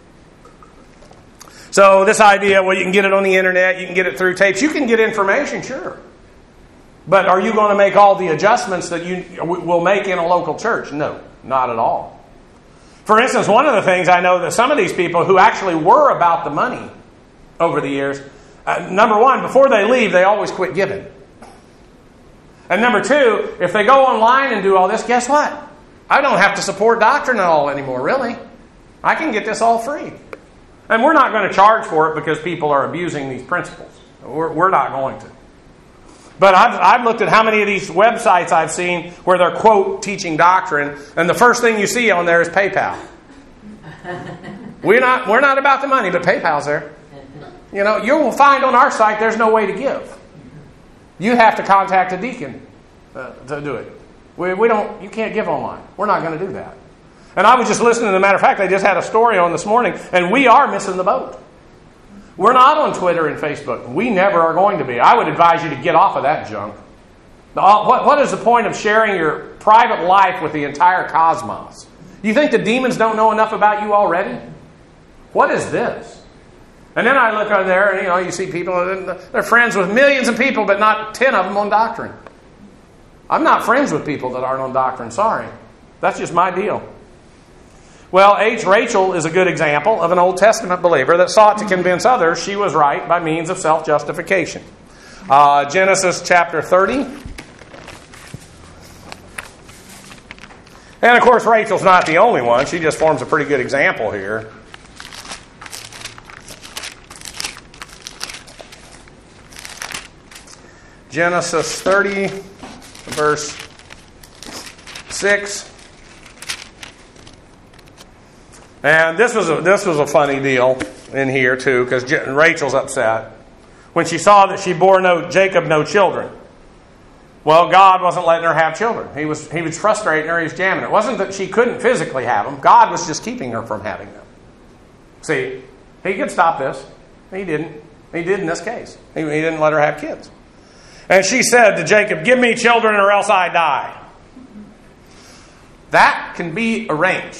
So this idea, well, you can get it on the internet, you can get it through tapes, you can get information, sure. But are you going to make all the adjustments that you will make in a local church? No, not at all. For instance, one of the things I know that some of these people who actually were about the money over the years, uh, number one, before they leave, they always quit giving. And number two, if they go online and do all this, guess what? I don't have to support doctrine at all anymore, really. I can get this all free. And we're not going to charge for it because people are abusing these principles. We're, we're not going to. But I've, I've looked at how many of these websites I've seen where they're, quote, teaching doctrine, and the first thing you see on there is PayPal. We're not, we're not about the money, but PayPal's there. You know, you will find on our site there's no way to give. You have to contact a deacon uh, to do it. We, we don't. You can't give online. We're not going to do that. And I was just listening, as a matter of fact, they just had a story on this morning, and we are missing the boat. We're not on Twitter and Facebook. We never are going to be. I would advise you to get off of that junk. What, what is the point of sharing your private life with the entire cosmos? You think the demons don't know enough about you already? What is this? And then I look over there, and you know, you see people, they're friends with millions of people, but not ten of them on doctrine. I'm not friends with people that aren't on doctrine. Sorry. That's just my deal. Well, H. Rachel is a good example of an Old Testament believer that sought to convince others she was right by means of self-justification. Uh, Genesis chapter thirty. And of course, Rachel's not the only one. She just forms a pretty good example here. Genesis thirty, verse six. And this was a, this was a funny deal in here too, because Rachel's upset when she saw that she bore no Jacob no children. Well, God wasn't letting her have children. He was he was frustrating her. He was jamming her. It wasn't that she couldn't physically have them. God was just keeping her from having them. See, he could stop this. He didn't. He did in this case. He, he didn't let her have kids. And she said to Jacob, "Give me children or else I die." That can be arranged.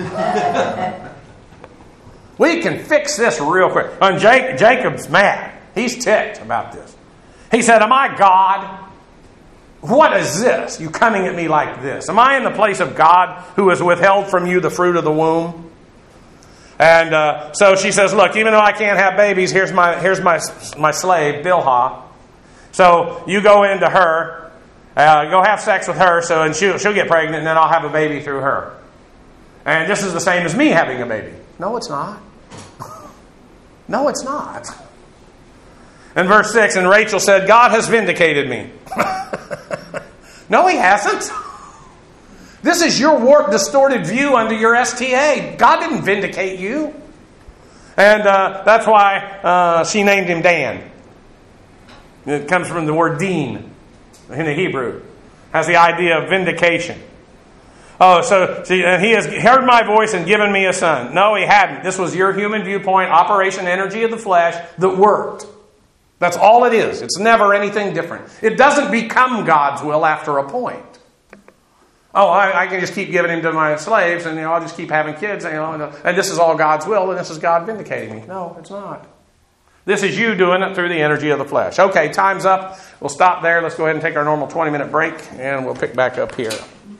We can fix this real quick. And Jake, Jacob's mad. He's ticked about this. He said, "Am I God? What is this? You coming at me like this? Am I in the place of God who has withheld from you the fruit of the womb?" And uh, so she says, "Look, even though I can't have babies, here's my here's my my slave Bilhah. So you go into her." Uh, go have sex with her, so and she'll, she'll get pregnant, and then I'll have a baby through her. And this is the same as me having a baby. No, it's not. No, it's not. In verse six, and Rachel said, "God has vindicated me." No, he hasn't. This is your warped, distorted view under your S T A. God didn't vindicate you. And uh, that's why uh, she named him Dan. It comes from the word Dean. In the Hebrew, has the idea of vindication. Oh, so see, and he has heard my voice and given me a son. No, he hadn't. This was your human viewpoint, operation energy of the flesh that worked. That's all it is. It's never anything different. It doesn't become God's will after a point. Oh, I, I can just keep giving him to my slaves, and you know, I'll just keep having kids, you know, and, and this is all God's will, and this is God vindicating me. No, it's not. This is you doing it through the energy of the flesh. Okay, time's up. We'll stop there. Let's go ahead and take our normal twenty-minute break, and we'll pick back up here.